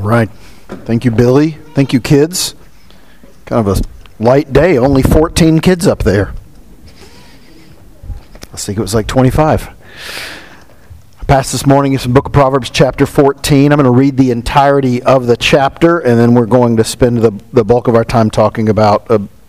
Right. Thank you, Billy. Thank you, kids. Kind of a light day. Only 14 kids up there. I think it was like 25. I passed this morning in the book of Proverbs chapter 14. I'm going to read the entirety of the chapter, and then we're going to spend the bulk of our time talking about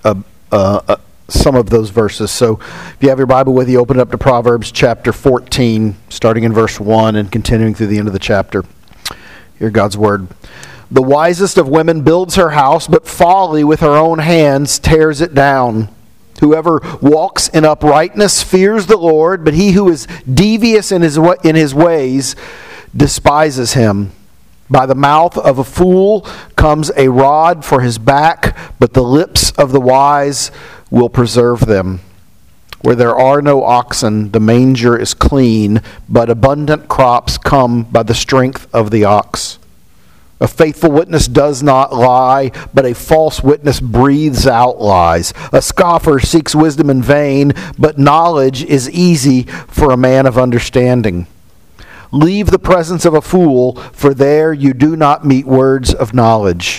some of those verses. So if you have your Bible with you, open it up to Proverbs chapter 14, starting in verse 1 and continuing through the end of the chapter. Hear God's word. The wisest of women builds her house, but folly with her own hands tears it down. Whoever walks in uprightness fears the Lord, but he who is devious in his ways despises him. By the mouth of a fool comes a rod for his back, but the lips of the wise will preserve them. Where there are no oxen, the manger is clean, but abundant crops come by the strength of the ox. A faithful witness does not lie, but a false witness breathes out lies. A scoffer seeks wisdom in vain, but knowledge is easy for a man of understanding. Leave the presence of a fool, for there you do not meet words of knowledge.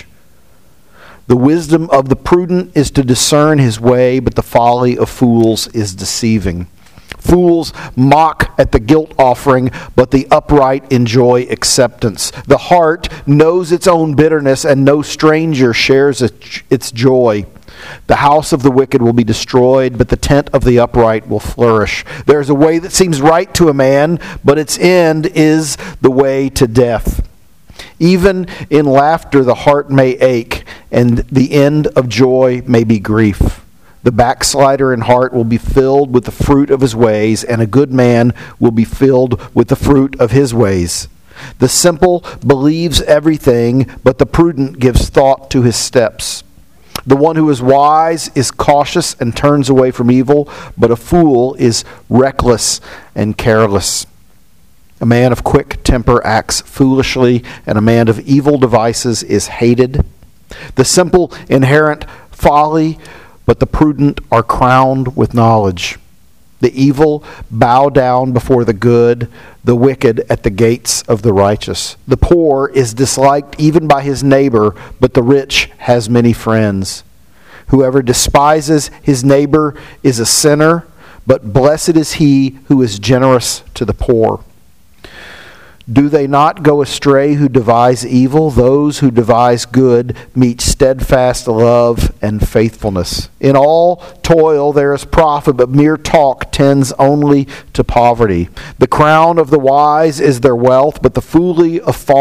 The wisdom of the prudent is to discern his way, but the folly of fools is deceiving. Fools mock at the guilt offering, but the upright enjoy acceptance. The heart knows its own bitterness, and no stranger shares its joy. The house of the wicked will be destroyed, but the tent of the upright will flourish. There is a way that seems right to a man, but its end is the way to death. Even in laughter the heart may ache, and the end of joy may be grief. The backslider in heart will be filled with the fruit of his ways, and a good man will be filled with the fruit of his ways. The simple believes everything, but the prudent gives thought to his steps. The one who is wise is cautious and turns away from evil, but a fool is reckless and careless. A man of quick temper acts foolishly, and a man of evil devices is hated. The simple inherit folly, but the prudent are crowned with knowledge. The evil bow down before the good, the wicked at the gates of the righteous. The poor is disliked even by his neighbor, but the rich has many friends. Whoever despises his neighbor is a sinner, but blessed is he who is generous to the poor. Do they not go astray who devise evil? Those who devise good meet steadfast love and faithfulness. In all toil there is profit, but mere talk tends only to poverty. The crown of the wise is their wealth, but the folly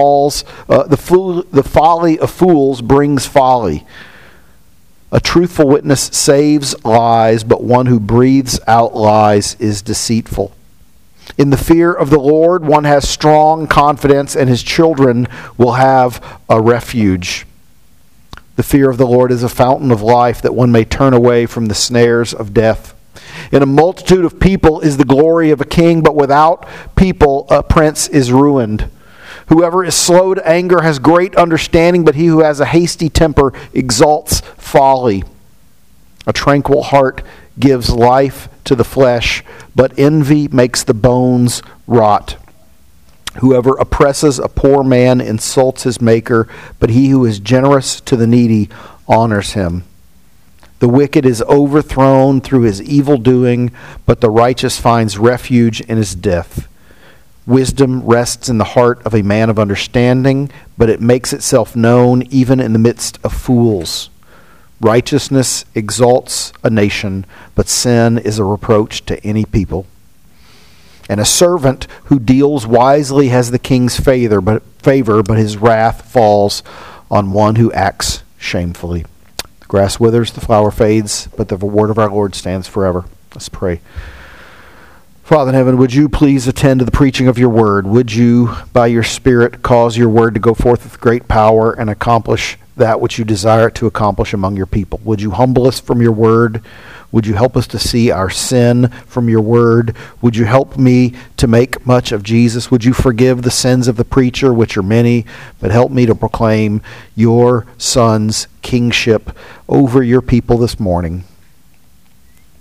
of fools brings folly. A truthful witness saves lies, but one who breathes out lies is deceitful. In the fear of the Lord, one has strong confidence, and his children will have a refuge. The fear of the Lord is a fountain of life, that one may turn away from the snares of death. In a multitude of people is the glory of a king, but without people a prince is ruined. Whoever is slow to anger has great understanding, but he who has a hasty temper exalts folly. A tranquil heart gives life to the flesh, but envy makes the bones rot. Whoever oppresses a poor man insults his maker, but he who is generous to the needy honors him. The wicked is overthrown through his evil doing, but the righteous finds refuge in his death. Wisdom rests in the heart of a man of understanding, but it makes itself known even in the midst of fools. Righteousness exalts a nation, but sin is a reproach to any people. And a servant who deals wisely has the king's favor, but his wrath falls on one who acts shamefully. The grass withers, the flower fades, but the word of our Lord stands forever. Let's pray. Father in heaven, would you please attend to the preaching of your word? Would you, by your Spirit, cause your word to go forth with great power and accomplish that which you desire to accomplish among your people? Would you humble us from your word? Would you help us to see our sin from your word? Would you help me to make much of Jesus? Would you forgive the sins of the preacher, which are many, but help me to proclaim your Son's kingship over your people this morning?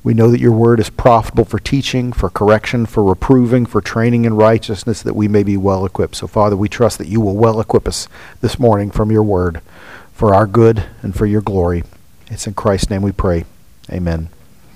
We know that your word is profitable for teaching, for correction, for reproving, for training in righteousness, that we may be well equipped. So, Father, we trust that you will well equip us this morning from your word for our good and for your glory. It's in Christ's name we pray. Amen.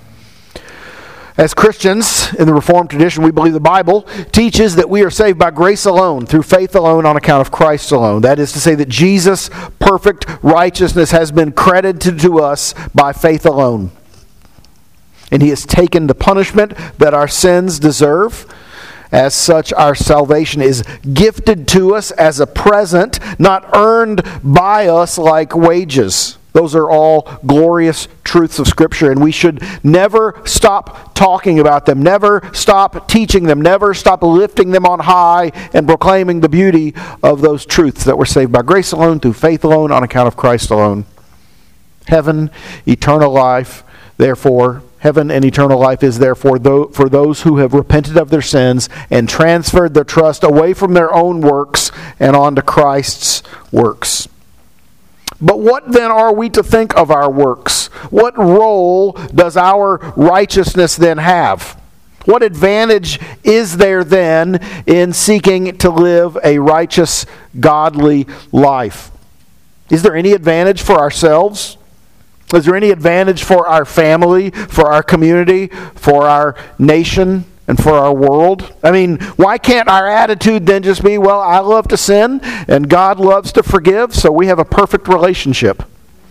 As Christians in the Reformed tradition, we believe the Bible teaches that we are saved by grace alone, through faith alone, on account of Christ alone. That is to say that Jesus' perfect righteousness has been credited to us by faith alone. And he has taken the punishment that our sins deserve. As such, our salvation is gifted to us as a present, not earned by us like wages. Those are all glorious truths of Scripture, and we should never stop talking about them, never stop teaching them, never stop lifting them on high and proclaiming the beauty of those truths that we're saved by grace alone, through faith alone, on account of Christ alone. Heaven, eternal life, therefore, heaven and eternal life is therefore for those who have repented of their sins and transferred their trust away from their own works and onto Christ's works. But what then are we to think of our works? What role does our righteousness then have? What advantage is there then in seeking to live a righteous, godly life? Is there any advantage for ourselves? Is there any advantage for our family, for our community, for our nation, and for our world? I mean, why can't our attitude then just be, well, I love to sin, and God loves to forgive, so we have a perfect relationship?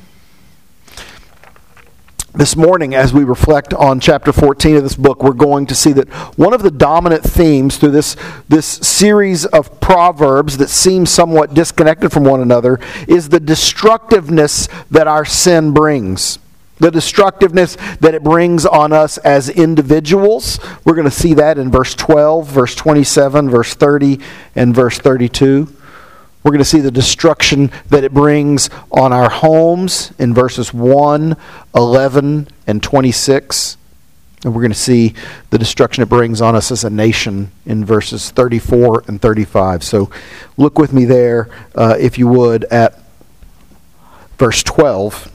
This morning, as we reflect on chapter 14 of this book, we're going to see that one of the dominant themes through this series of proverbs that seem somewhat disconnected from one another is the destructiveness that our sin brings. The destructiveness that it brings on us as individuals. We're going to see that in verse 12, verse 27, verse 30, and verse 32. We're going to see the destruction that it brings on our homes in verses 1, 11, and 26. And we're going to see the destruction it brings on us as a nation in verses 34 and 35. So look with me there, if you would, at verse 12.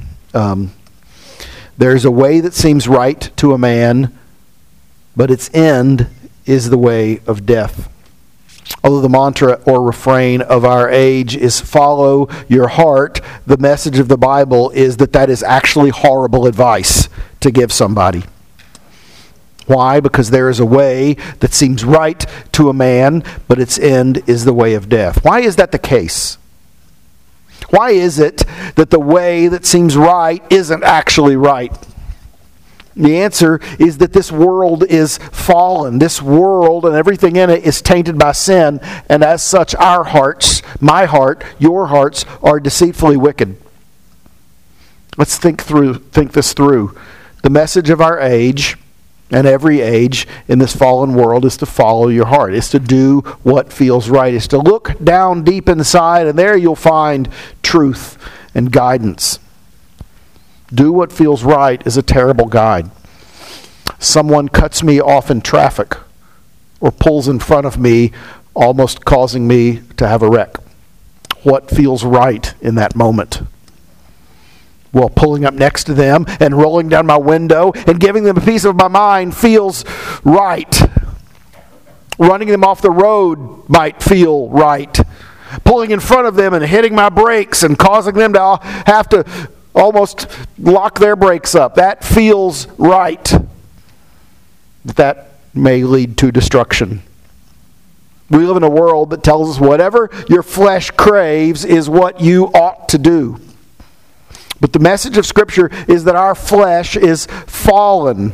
There's a way that seems right to a man, but its end is the way of death. Although the mantra or refrain of our age is follow your heart, the message of the Bible is that is actually horrible advice to give somebody. Why? Because there is a way that seems right to a man, but its end is the way of death. Why is that the case? Why is it that the way that seems right isn't actually right? The answer is that this world is fallen. This world and everything in it is tainted by sin, and as such our hearts, my heart, your hearts, are deceitfully wicked. Let's think this through. The message of our age, and every age in this fallen world, is to follow your heart. It's to do what feels right. It's to look down deep inside, and there you'll find truth and guidance. Do what feels right is a terrible guide. Someone cuts me off in traffic or pulls in front of me, almost causing me to have a wreck. What feels right in that moment? Well, pulling up next to them and rolling down my window and giving them a piece of my mind feels right. Running them off the road might feel right. Pulling in front of them and hitting my brakes and causing them to have to almost lock their brakes up. That feels right. That may lead to destruction. We live in a world that tells us whatever your flesh craves is what you ought to do. But the message of Scripture is that our flesh is fallen.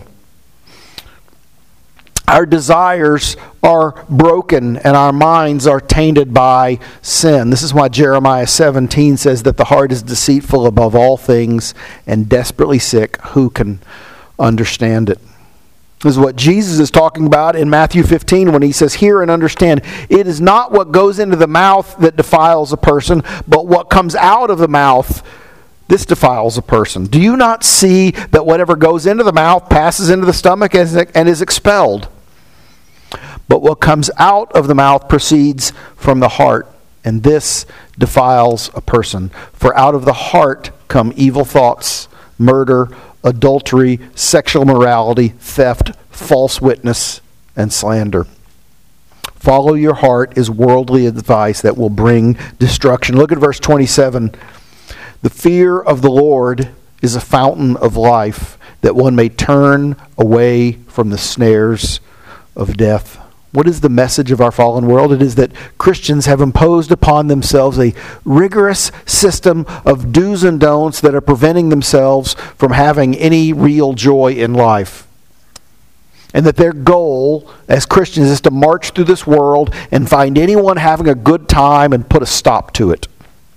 Our desires are broken and our minds are tainted by sin. This is why Jeremiah 17 says that the heart is deceitful above all things and desperately sick. Who can understand it? This is what Jesus is talking about in Matthew 15 when he says, hear and understand, it is not what goes into the mouth that defiles a person, but what comes out of the mouth, this defiles a person. Do you not see that whatever goes into the mouth passes into the stomach and is expelled? But what comes out of the mouth proceeds from the heart, and this defiles a person. For out of the heart come evil thoughts, murder, adultery, sexual immorality, theft, false witness, and slander. Follow your heart is worldly advice that will bring destruction. Look at verse 27. The fear of the Lord is a fountain of life, that one may turn away from the snares of death. What is the message of our fallen world? It is that Christians have imposed upon themselves a rigorous system of do's and don'ts that are preventing themselves from having any real joy in life. And that their goal as Christians is to march through this world and find anyone having a good time and put a stop to it.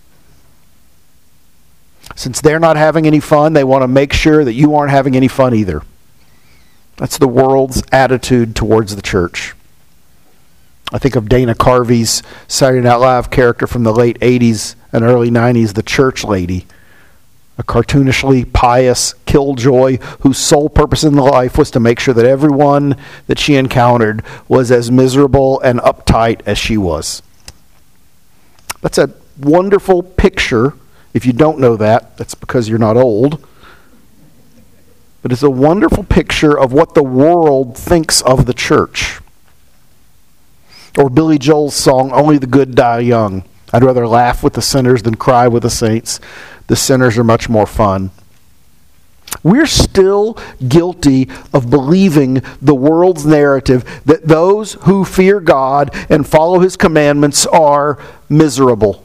Since they're not having any fun, they want to make sure that you aren't having any fun either. That's the world's attitude towards the church. I think of Dana Carvey's Saturday Night Live character from the late 80s and early 90s, the church lady. A cartoonishly pious killjoy whose sole purpose in life was to make sure that everyone that she encountered was as miserable and uptight as she was. That's a wonderful picture. If you don't know that, that's because you're not old. But it's a wonderful picture of what the world thinks of the church. Or Billy Joel's song, Only the Good Die Young. I'd rather laugh with the sinners than cry with the saints. The sinners are much more fun. We're still guilty of believing the world's narrative that those who fear God and follow His commandments are miserable.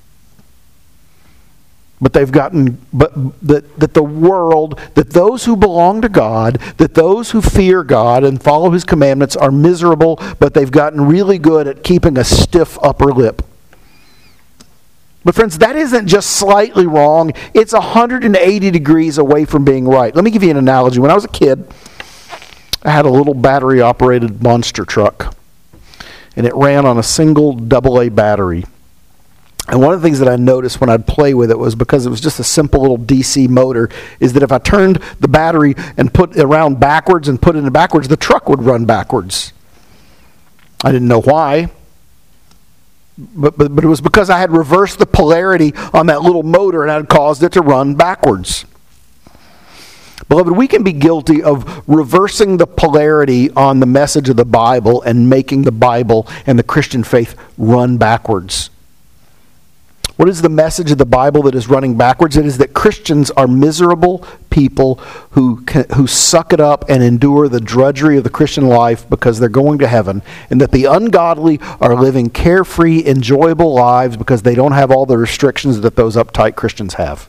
But that the world, that those who belong to God, that those who fear God and follow His commandments are miserable, but they've gotten really good at keeping a stiff upper lip. But friends, that isn't just slightly wrong. It's 180 degrees away from being right. Let me give you an analogy. When I was a kid, I had a little battery-operated monster truck, and it ran on a single AA battery. And one of the things that I noticed when I'd play with it was, because it was just a simple little DC motor, is that if I turned the battery and put it around backwards and put it in backwards, the truck would run backwards. I didn't know why. But it was because I had reversed the polarity on that little motor and I had caused it to run backwards. Beloved, we can be guilty of reversing the polarity on the message of the Bible and making the Bible and the Christian faith run backwards. What is the message of the Bible that is running backwards? It is that Christians are miserable people who suck it up and endure the drudgery of the Christian life because they're going to heaven, and that the ungodly are living carefree, enjoyable lives because they don't have all the restrictions that those uptight Christians have.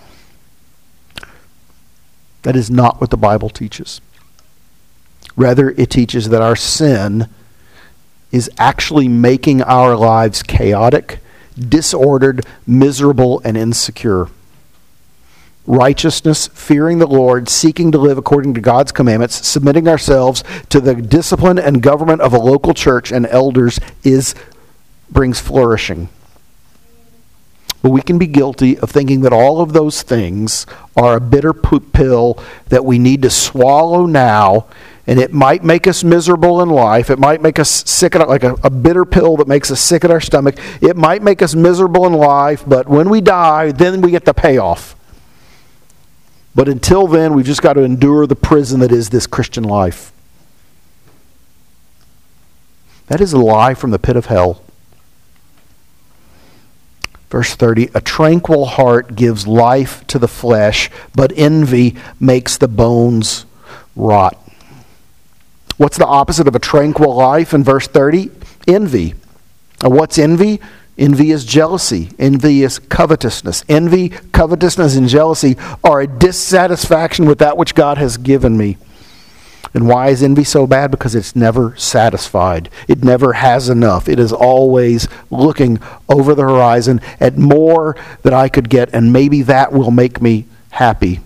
That is not what the Bible teaches. Rather, it teaches that our sin is actually making our lives chaotic, disordered, miserable, and insecure. Righteousness, fearing the Lord, seeking to live according to God's commandments, submitting ourselves to the discipline and government of a local church and elders brings flourishing. But we can be guilty of thinking that all of those things are a bitter pill that we need to swallow now, and it might make us miserable in life. It might make us sick, like a bitter pill that makes us sick at our stomach. It might make us miserable in life, but when we die, then we get the payoff. But until then, we've just got to endure the prison that is this Christian life. That is a lie from the pit of hell. Verse 30, a tranquil heart gives life to the flesh, but envy makes the bones rot. What's the opposite of a tranquil life in verse 30? Envy. And what's envy? Envy is jealousy. Envy is covetousness. Envy, covetousness, and jealousy are a dissatisfaction with that which God has given me. And why is envy so bad? Because it's never satisfied. It never has enough. It is always looking over the horizon at more that I could get, and maybe that will make me happy.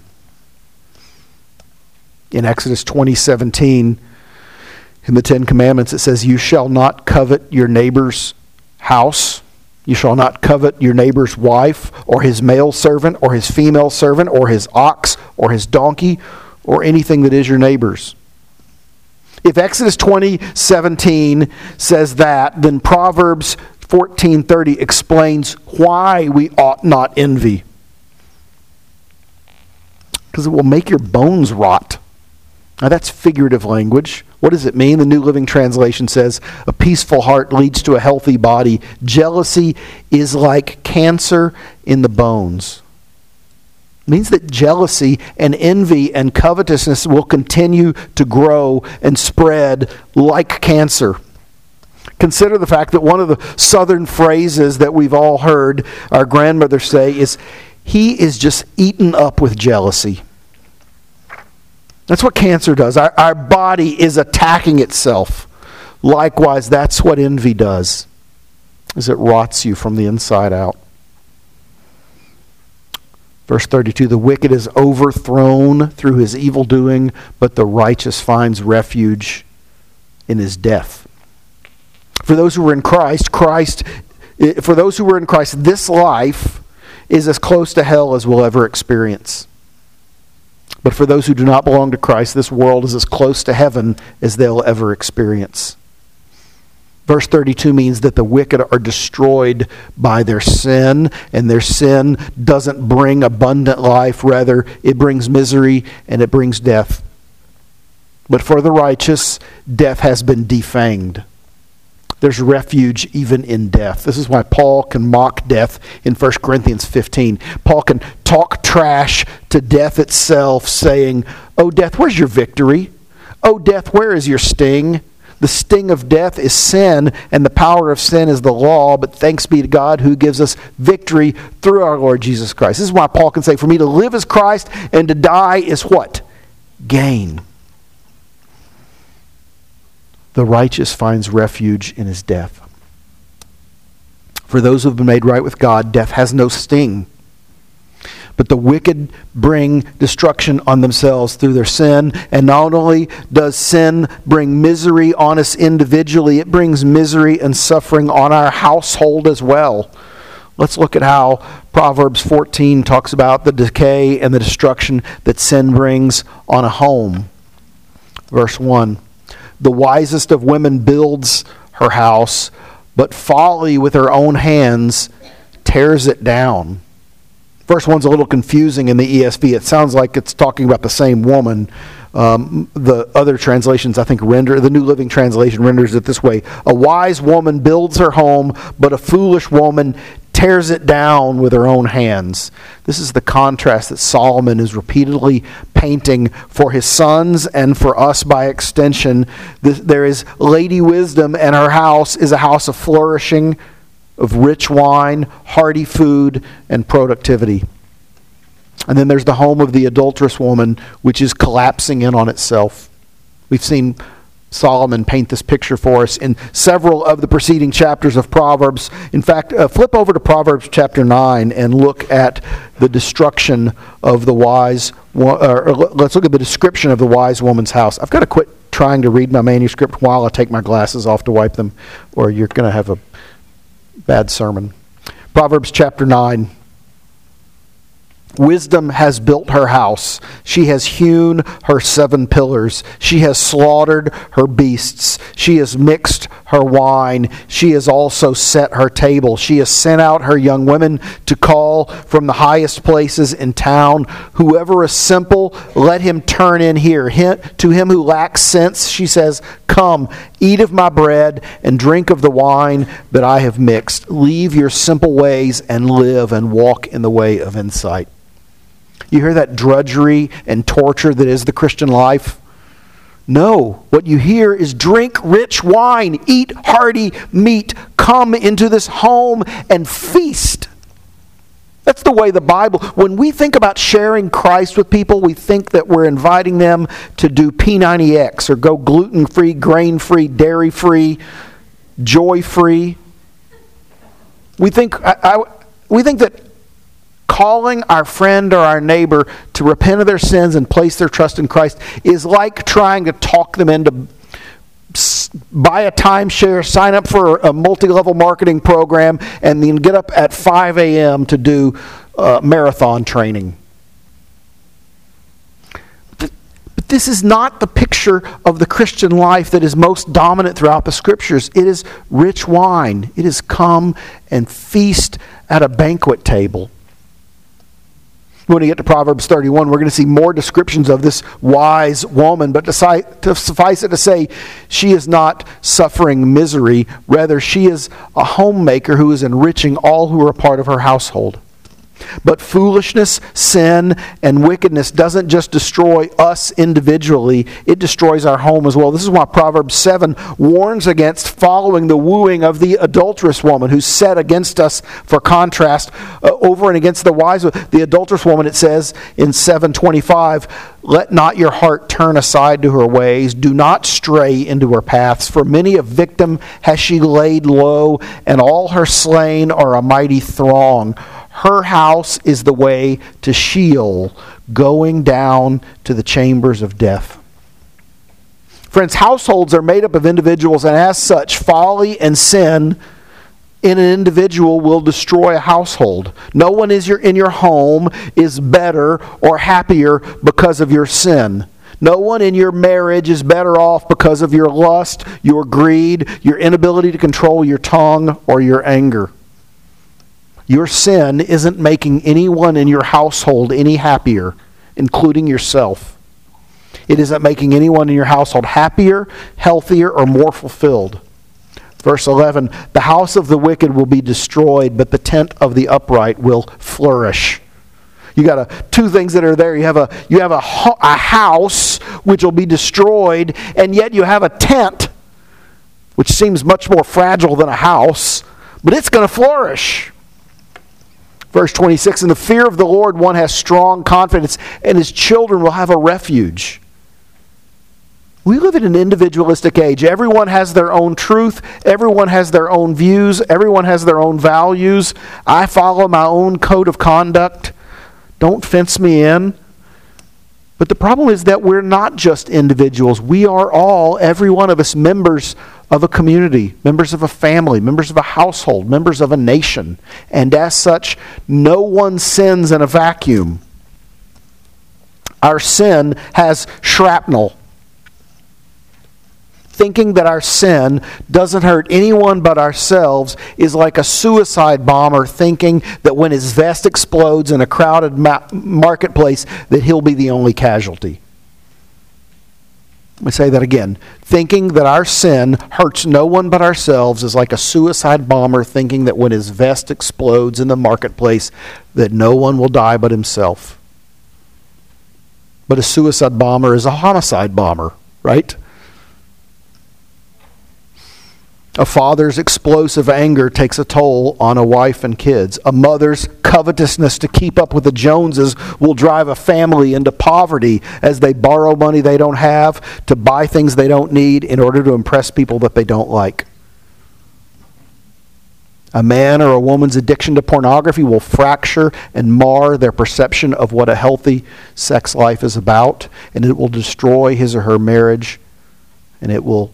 In Exodus 20:17, in the Ten Commandments, it says, you shall not covet your neighbor's house. You shall not covet your neighbor's wife, or his male servant, or his female servant, or his ox, or his donkey, or anything that is your neighbor's. If Exodus 20:17 says that, then Proverbs 14:30 explains why we ought not envy. because it will make your bones rot. Now that's figurative language. What does it mean? The New Living Translation says, a peaceful heart leads to a healthy body. Jealousy is like cancer in the bones. It means that jealousy and envy and covetousness will continue to grow and spread like cancer. Consider the fact that one of the southern phrases that we've all heard our grandmother say is, he is just eaten up with jealousy. That's what cancer does. Our body is attacking itself. Likewise, that's what envy does, is it rots you from the inside out. Verse 32, the wicked is overthrown through his evil doing, but the righteous finds refuge in his death. For those who are in Christ, this life is as close to hell as we'll ever experience. But for those who do not belong to Christ, this world is as close to heaven as they'll ever experience. Verse 32 means that the wicked are destroyed by their sin, and their sin doesn't bring abundant life. Rather, it brings misery and it brings death. But for the righteous, death has been defanged. There's refuge even in death. This is why Paul can mock death in 1 Corinthians 15. Paul can talk trash to death itself, saying, "Oh, death, where's your victory? Oh, death, where is your sting? The sting of death is sin, and the power of sin is the law, but thanks be to God who gives us victory through our Lord Jesus Christ." This is why Paul can say, for me to live is Christ, and to die is what? Gain. The righteous finds refuge in his death. For those who have been made right with God, death has no sting. But the wicked bring destruction on themselves through their sin. And not only does sin bring misery on us individually, it brings misery and suffering on our household as well. Let's look at how Proverbs 14 talks about the decay and the destruction that sin brings on a home. Verse 1. The wisest of women builds her house, but folly with her own hands tears it down. Verse 1's a little confusing in the ESV. It sounds like it's talking about the same woman. The other translations, I think, the New Living Translation renders it this way. A wise woman builds her home, but a foolish woman tears it down with her own hands. This is the contrast that Solomon is repeatedly painting for his sons and for us by extension. There is Lady Wisdom, and her house is a house of flourishing, of rich wine, hearty food, and productivity. And then there's the home of the adulterous woman, which is collapsing in on itself. We've seen Solomon paint this picture for us in several of the preceding chapters of Proverbs. In fact, flip over to Proverbs chapter 9 and look at the destruction of the wise, let's look at the description of the wise woman's house. I've got to quit trying to read my manuscript while I take my glasses off to wipe them, or you're going to have a bad sermon. Proverbs chapter 9. Wisdom has built her house. She has hewn her 7 pillars. She has slaughtered her beasts. She has mixed her wine. She has also set her table. She has sent out her young women to call from the highest places in town. Whoever is simple, let him turn in here. To him who lacks sense, she says, come, eat of my bread and drink of the wine that I have mixed. Leave your simple ways and live and walk in the way of insight. You hear that drudgery and torture that is the Christian life? No. What you hear is drink rich wine, eat hearty meat, come into this home and feast. That's the way the Bible, when we think about sharing Christ with people, we think that we're inviting them to do P90X or go gluten-free, grain-free, dairy-free, joy-free. We think that calling our friend or our neighbor to repent of their sins and place their trust in Christ is like trying to talk them into buy a timeshare, sign up for a multi-level marketing program, and then get up at 5 a.m. to do marathon training. But this is not the picture of the Christian life that is most dominant throughout the Scriptures. It is rich wine. It is come and feast at a banquet table. When we get to Proverbs 31, we're going to see more descriptions of this wise woman, but to suffice it to say, she is not suffering misery. Rather, she is a homemaker who is enriching all who are a part of her household. But foolishness, sin, and wickedness doesn't just destroy us individually, it destroys our home as well. This is why Proverbs 7 warns against following the wooing of the adulterous woman who's set against us for contrast over and against the wise. The adulterous woman, it says in 7:25, "Let not your heart turn aside to her ways. Do not stray into her paths. For many a victim has she laid low, and all her slain are a mighty throng. Her house is the way to Sheol, going down to the chambers of death." Friends, households are made up of individuals, and as such, folly and sin in an individual will destroy a household. No one in your home is better or happier because of your sin. No one in your marriage is better off because of your lust, your greed, your inability to control your tongue, or your anger. Your sin isn't making anyone in your household any happier, including yourself. It isn't making anyone in your household happier, healthier, or more fulfilled. Verse 11, "The house of the wicked will be destroyed, but the tent of the upright will flourish." You got two things that are there. You have a house which will be destroyed, and yet you have a tent, which seems much more fragile than a house, but it's going to flourish. Verse 26, "In the fear of the Lord one has strong confidence, and his children will have a refuge." We live in an individualistic age. Everyone has their own truth. Everyone has their own views. Everyone has their own values. I follow my own code of conduct. Don't fence me in. But the problem is that we're not just individuals. We are all, every one of us, members of a community, members of a family, members of a household, members of a nation. And as such, no one sins in a vacuum. Our sin has shrapnel. Thinking that our sin doesn't hurt anyone but ourselves is like a suicide bomber thinking that when his vest explodes in a crowded marketplace that he'll be the only casualty. Let me say that again. Thinking that our sin hurts no one but ourselves is like a suicide bomber thinking that when his vest explodes in the marketplace that no one will die but himself. But a suicide bomber is a homicide bomber, right? A father's explosive anger takes a toll on a wife and kids. A mother's covetousness to keep up with the Joneses will drive a family into poverty as they borrow money they don't have to buy things they don't need in order to impress people that they don't like. A man or a woman's addiction to pornography will fracture and mar their perception of what a healthy sex life is about, and it will destroy his or her marriage, and it will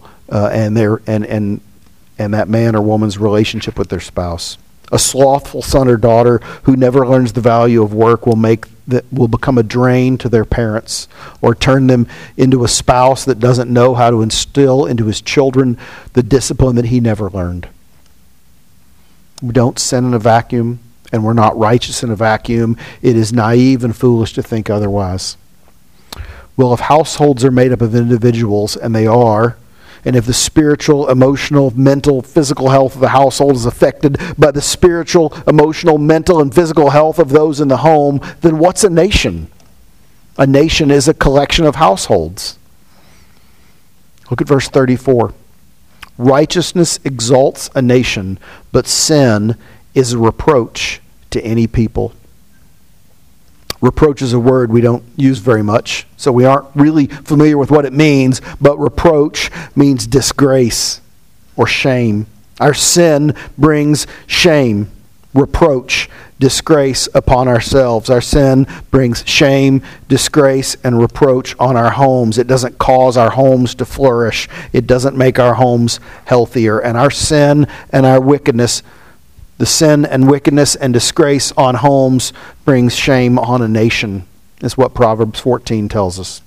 and that man or woman's relationship with their spouse. A slothful son or daughter who never learns the value of work will become a drain to their parents, or turn them into a spouse that doesn't know how to instill into his children the discipline that he never learned. We don't sin in a vacuum, and we're not righteous in a vacuum. It is naive and foolish to think otherwise. Well, if households are made up of individuals, and they are, and if the spiritual, emotional, mental, physical health of the household is affected by the spiritual, emotional, mental, and physical health of those in the home, then what's a nation? A nation is a collection of households. Look at verse 34. Righteousness exalts a nation, but sin is a reproach to any people. Reproach is a word we don't use very much, so we aren't really familiar with what it means, but reproach means disgrace or shame. Our sin brings shame, reproach, disgrace upon ourselves. Our sin brings shame, disgrace, and reproach on our homes. It doesn't cause our homes to flourish. It doesn't make our homes healthier. And our sin and our wickedness, the sin and wickedness and disgrace on homes brings shame on a nation, is what Proverbs 14 tells us.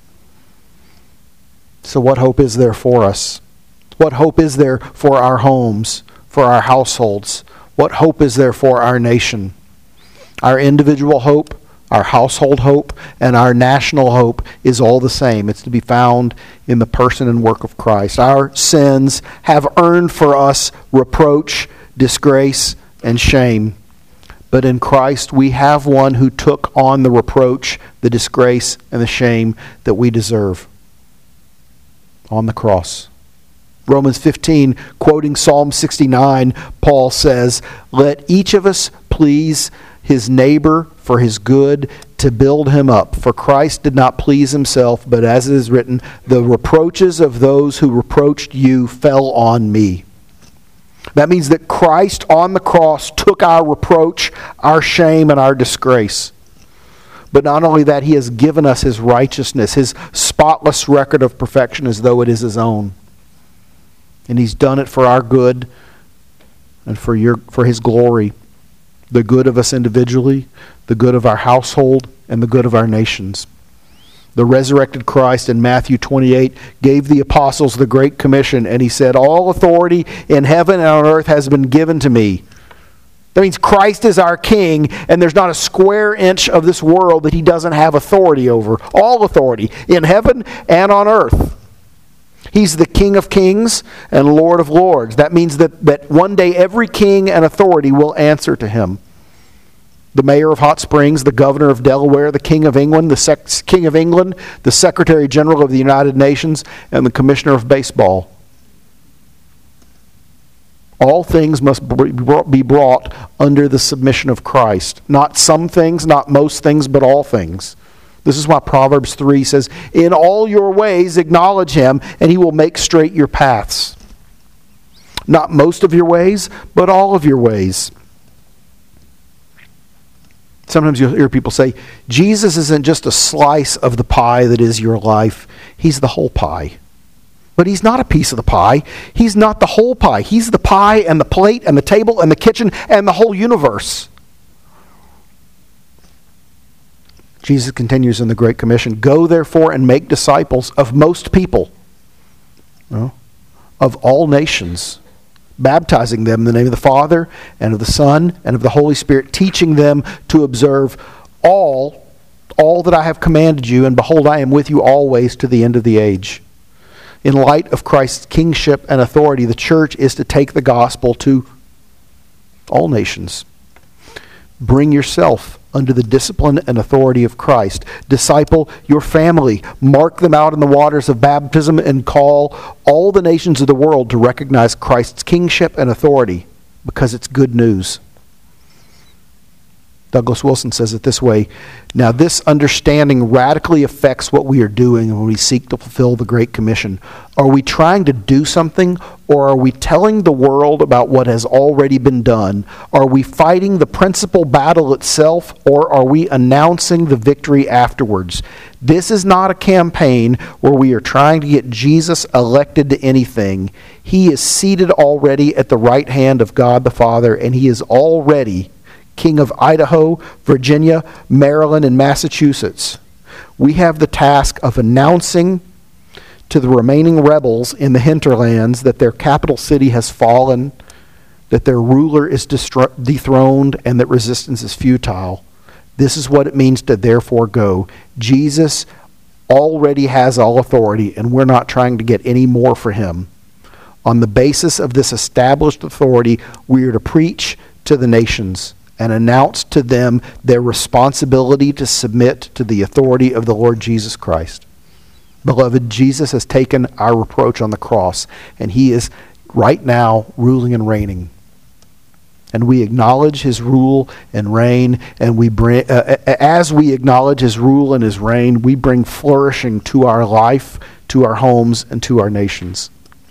So what hope is there for us? What hope is there for our homes, for our households? What hope is there for our nation? Our individual hope, our household hope, and our national hope is all the same. It's to be found in the person and work of Christ. Our sins have earned for us reproach, disgrace, and shame. But in Christ, we have one who took on the reproach, the disgrace, and the shame that we deserve on the cross. Romans 15, quoting Psalm 69, Paul says, "Let each of us please his neighbor for his good, to build him up. For Christ did not please himself, but as it is written, the reproaches of those who reproached you fell on me." That means that Christ on the cross took our reproach, our shame, and our disgrace. But not only that, he has given us his righteousness, his spotless record of perfection as though it is his own. And he's done it for our good and for his glory. The good of us individually, the good of our household, and the good of our nations. The resurrected Christ in Matthew 28 gave the apostles the Great Commission, and he said, "All authority in heaven and on earth has been given to me." That means Christ is our king, and there's not a square inch of this world that he doesn't have authority over. All authority in heaven and on earth. He's the King of kings and Lord of lords. That means that one day every king and authority will answer to him. The mayor of Hot Springs, the governor of Delaware, the king of England, the Secretary General of the United Nations, and the commissioner of baseball. All things must be brought under the submission of Christ. Not some things, not most things, but all things. This is why Proverbs 3 says, "In all your ways acknowledge him, and he will make straight your paths." Not most of your ways, but all of your ways. Sometimes you'll hear people say, Jesus isn't just a slice of the pie that is your life. He's the whole pie. But he's not a piece of the pie. He's not the whole pie. He's the pie and the plate and the table and the kitchen and the whole universe. Jesus continues in the Great Commission, "Go therefore and make disciples of most people, of all nations, baptizing them in the name of the Father and of the Son and of the Holy Spirit, teaching them to observe all that I have commanded you, and behold, I am with you always to the end of the age." In light of Christ's kingship and authority, the church is to take the gospel to all nations. Bring yourself under the discipline and authority of Christ. Disciple your family. Mark them out in the waters of baptism and call all the nations of the world to recognize Christ's kingship and authority, because it's good news. Douglas Wilson says it this way, "Now this understanding radically affects what we are doing when we seek to fulfill the Great Commission. Are we trying to do something, or are we telling the world about what has already been done? Are we fighting the principal battle itself, or are we announcing the victory afterwards? This is not a campaign where we are trying to get Jesus elected to anything. He is seated already at the right hand of God the Father, and he is already King of Idaho, Virginia, Maryland, and Massachusetts. We have the task of announcing to the remaining rebels in the hinterlands that their capital city has fallen, that their ruler is dethroned, and that resistance is futile. This is what it means to therefore go. Jesus already has all authority, and we're not trying to get any more for him. On the basis of this established authority, we are to preach to the nations and announce to them their responsibility to submit to the authority of the Lord Jesus Christ. Beloved, Jesus has taken our reproach on the cross, and he is right now ruling and reigning. And we acknowledge his rule and reign, and we bring, as we acknowledge his rule and his reign, we bring flourishing to our life, to our homes, and to our nations.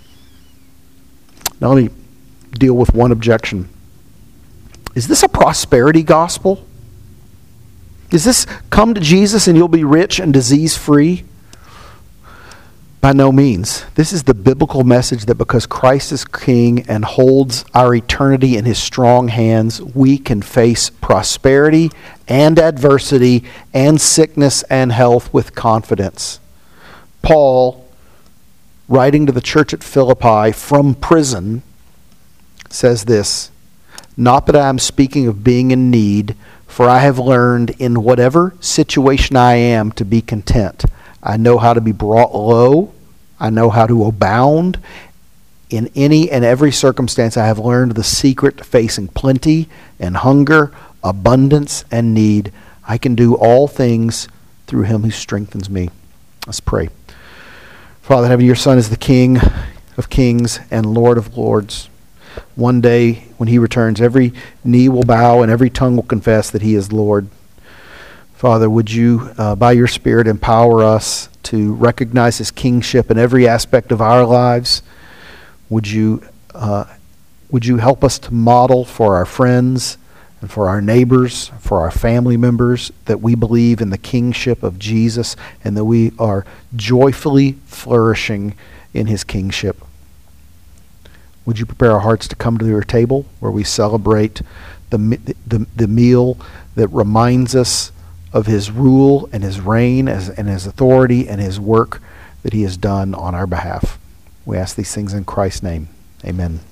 Now let me deal with one objection. Is this a prosperity gospel? Is this come to Jesus and you'll be rich and disease-free? By no means. This is the biblical message that because Christ is king and holds our eternity in his strong hands, we can face prosperity and adversity and sickness and health with confidence. Paul, writing to the church at Philippi from prison, says this, "Not that I am speaking of being in need, For I have learned in whatever situation I am to be content. I know how to be brought low. I know how to abound. In any and every circumstance, I have learned the secret to facing plenty and hunger, abundance and need. I can do all things through him who strengthens me. Let's pray. Father in heaven, your Son is the King of kings and Lord of lords. One day when he returns, every knee will bow and every tongue will confess that he is Lord. Father, would you, by your Spirit, empower us to recognize his kingship in every aspect of our lives? Would you help us to model for our friends and for our neighbors, for our family members, that we believe in the kingship of Jesus and that we are joyfully flourishing in his kingship? Would you prepare our hearts to come to your table where we celebrate the meal that reminds us of his rule and his reign and his authority and his work that he has done on our behalf? We ask these things in Christ's name. Amen.